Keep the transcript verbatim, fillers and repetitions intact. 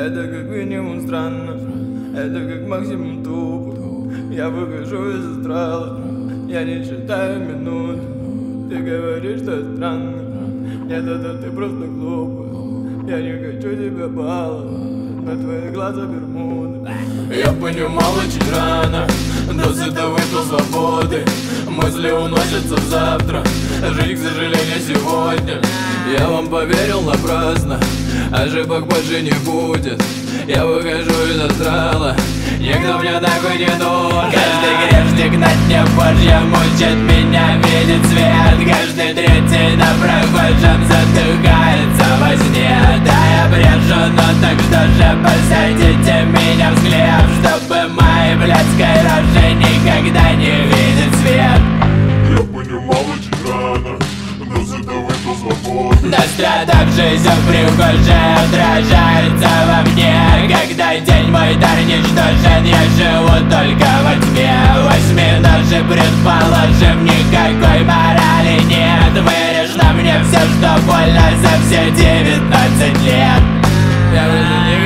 Это как минимум странно, это как максимум тупо. Я выхожу из астрала, я не считаю минут. Ты говоришь, что это странно, нет, это ты просто глупый. Я не хочу тебя баловать, на твои глаза бермуды. Я понимал очень рано, досыта выпил свободы. Мысли уносятся в завтра, жить, к сожалению, сегодня. Я вам поверил напрасно, ошибок больше не будет. Я выхожу из астрала, никто мне такой не нужен. Каждый грешник на дне Божьем мучит меня, видит свет. Каждый третий на прохожем затыкается во сне. Да, я брешу, но так что же, посадите меня в склеп, чтобы мои блядской рожи никогда не видит свет. Я понимал очень рано, но зато выпил свободу. Настрадав жизнь в прихожей отражается во мне. Когда день мой дар ничтожен, я живу только во тьме. Возьми наши, предположим, никакой морали нет. Вырежь на мне все, что больно за все девятнадцать лет. Я уже не